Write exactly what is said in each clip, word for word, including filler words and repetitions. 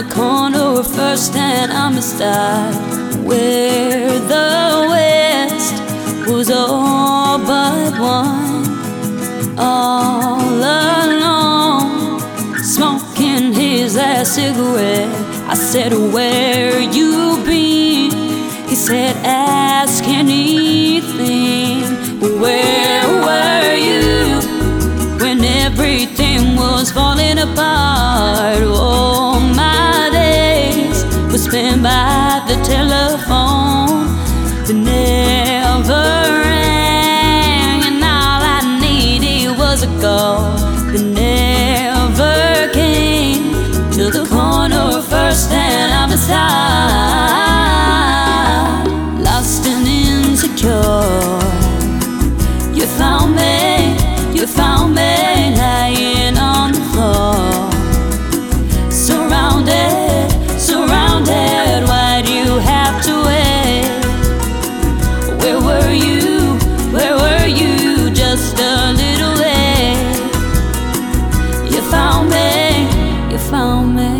corner first, and I'm a star where the West was all but one. All alone, smoking his last cigarette. I said, where you been? He said, ask anything. Where were you when everything was falling apart? Oh, my days were spent by the telephone that never rang, and all I needed was a call that never came. To the corner first, and I'm inside, lost and insecure. You found me, you found me lying on the floor, surrounded, surrounded. Why do you have to wait? Where were you, where were you just a little late? You found me, you found me.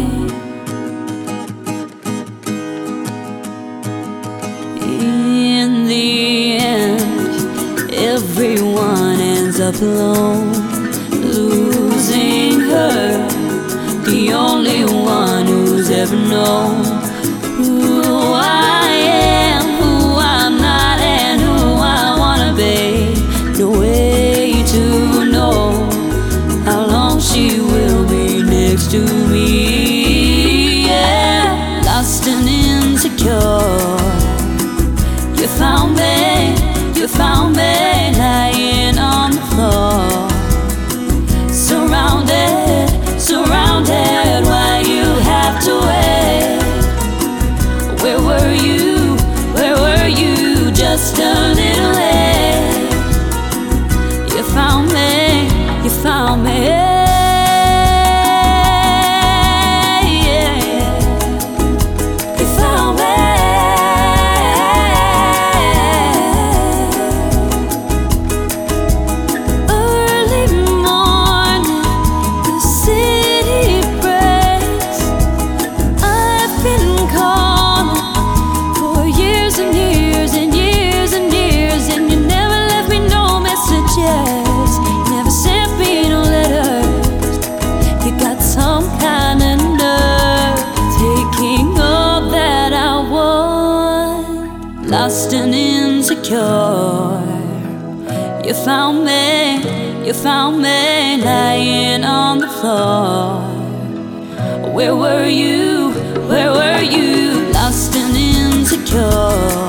In the end, everyone ends up alone, losing her, the only one who's ever known who I am, who I'm not, and who I wanna be. No way to know how long she will be next to me. Yeah, lost and insecure. You found me, you found me lying on the floor, surrounded, surrounded. Why you have to wait? Where were you, where were you just a little late? You found me, you found me. Lost and insecure. You found me, you found me lying on the floor. Where were you, where were you? Lost and insecure.